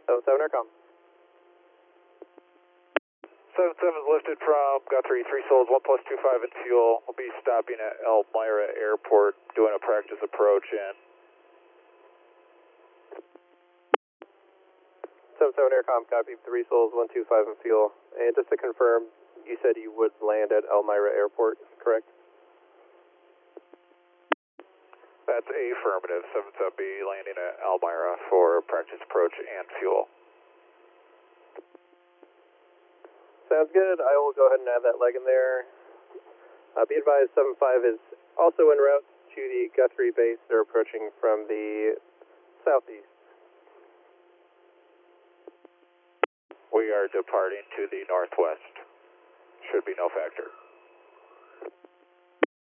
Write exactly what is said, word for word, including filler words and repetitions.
seven seven Aircom. seven seven is lifted from Guthrie, three souls, one plus two five in fuel. We'll be stopping at Elmira Airport, doing a practice approach and seven seven Aircom, copy, three souls, one two five in fuel. And just to confirm, you said you would land at Elmira Airport, correct? that's affirmative. seven seven be landing at Elmira for practice approach and fuel. Sounds good. I will go ahead and add that leg in there. Uh, be advised, seven five is also en route to the Guthrie base. They're approaching from the southeast. We are departing to the northwest. Should be no factor.